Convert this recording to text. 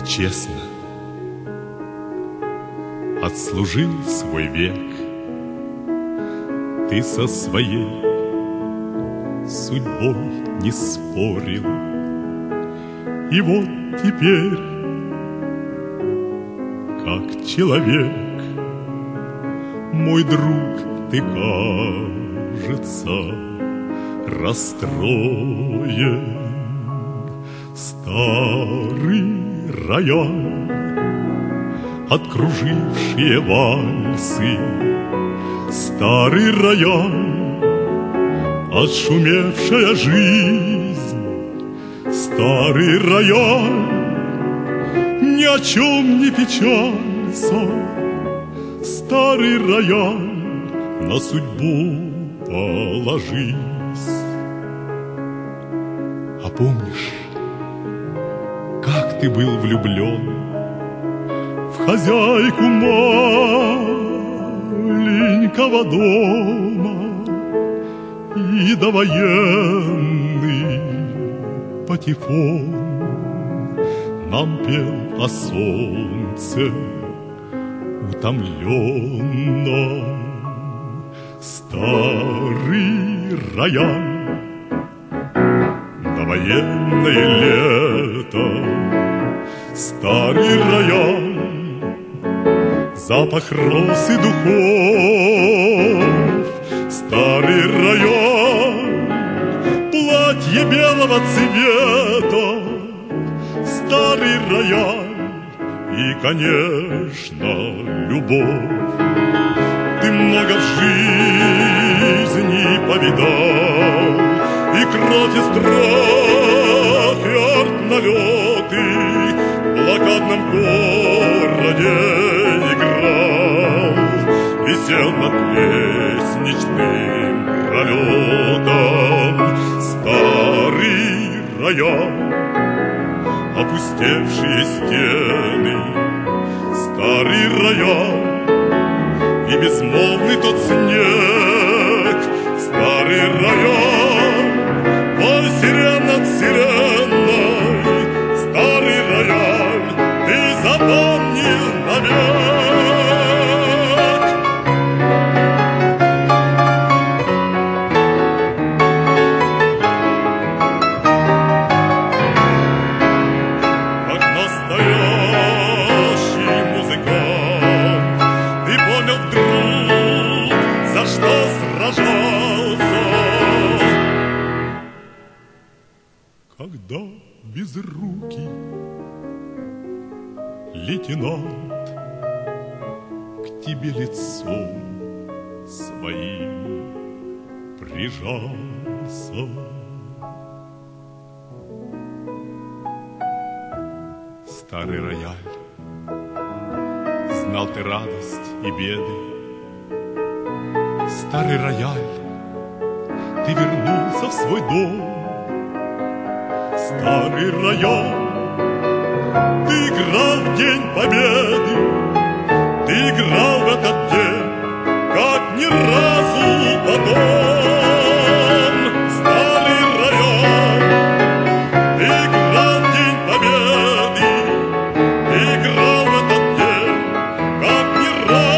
честно отслужил свой век. Ты со своей судьбой не спорил, и вот теперь, как человек, мой друг, ты, кажется, расстроен. Старый рояль, откружившие вальсы, старый рояль, отшумевшая жизнь, старый рояль, ни о чем не печалься, старый рояль, на судьбу положись. А помнишь, как ты был влюблен в хозяйку маленького дома, и довоенный патефон нам пел о солнце утомленном. Старый рояль, довоенное лето, старый рояль, запах роз и духов, старый рояль, платье белого цвета, старый рояль и, конечно, любовь. Ты много в жизни повидал, и кровь, и страх, и артналеты в блокадном городе играл, висел над лестничным пролетом старый рояль, опустевшие стены, старый рояль, и безмолвный тот снег, старый рояль, вой сирен над вселенной, старый рояль, ты запомнил навек. Как настоящий музыкант, ты понял вдруг, за что сражался. Когда безрукий лейтенант к тебе лицом своим прижался, старый рояль, знал ты радость и беды, старый рояль, ты вернулся в свой дом, старый рояль, ты играл в День Победы, ты играл в этот день, как ни разу потом, старый рояль, ты играл в День Победы, ты играл в этот день, как ни разу.